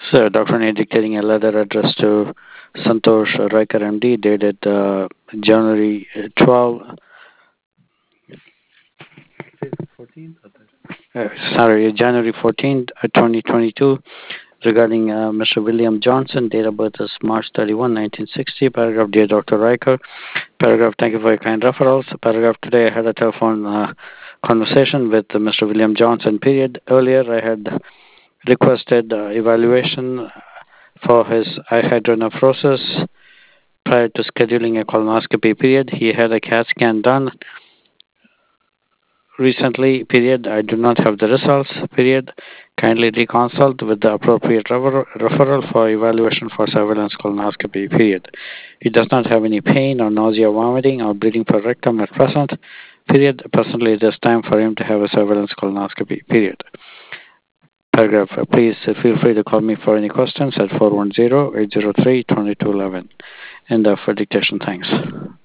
So, Dr. Nate dictating a letter addressed to Santosh Riker MD dated January 12, January 14th, 2022, regarding Mr. William Johnson. Date of birth is March 31, 1960. Paragraph, dear Dr. Riker. Paragraph, thank you for your kind referrals. Paragraph, today I had a telephone conversation with Mr. William Johnson. Period. Earlier, I had requested evaluation for his eye hydronephrosis prior to scheduling a colonoscopy. Period. He had a CAT scan done recently. Period. I do not have the results. Period. Kindly reconsult with the appropriate referral for evaluation for surveillance colonoscopy. Period. He does not have any pain or nausea, vomiting, or bleeding for rectum at present. Period. Presently, it is time for him to have a surveillance colonoscopy. Period. Paragraph. Please feel free to call me for any questions at 410-803-2211. End of dictation. Thanks.